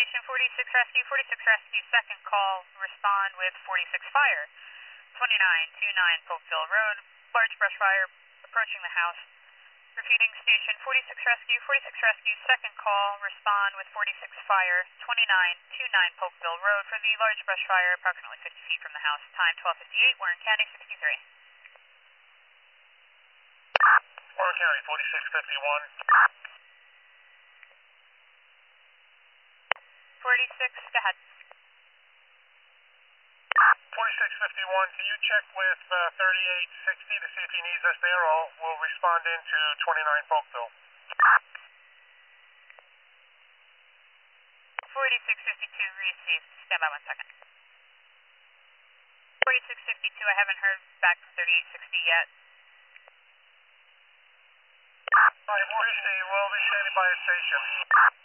Station 46 Rescue, 46 Rescue, second call, respond with 46 Fire. 2929 Polkville Road, large brush fire approaching the house. Repeating, Station 46 Rescue, 46 Rescue, second call, respond with 46 Fire, 2929 Polkville Road for the large brush fire approximately 50 feet from the house. Time 12:58, Warren County 63. Warren County 4651. 46, go ahead. 4651, can you check with 3860 to see if he needs us there, or we'll respond into 29 Polkville? 4652 received. Stand by 1 second. 4652, I haven't heard back from 3860 yet. Alright, we'll be standing by the station.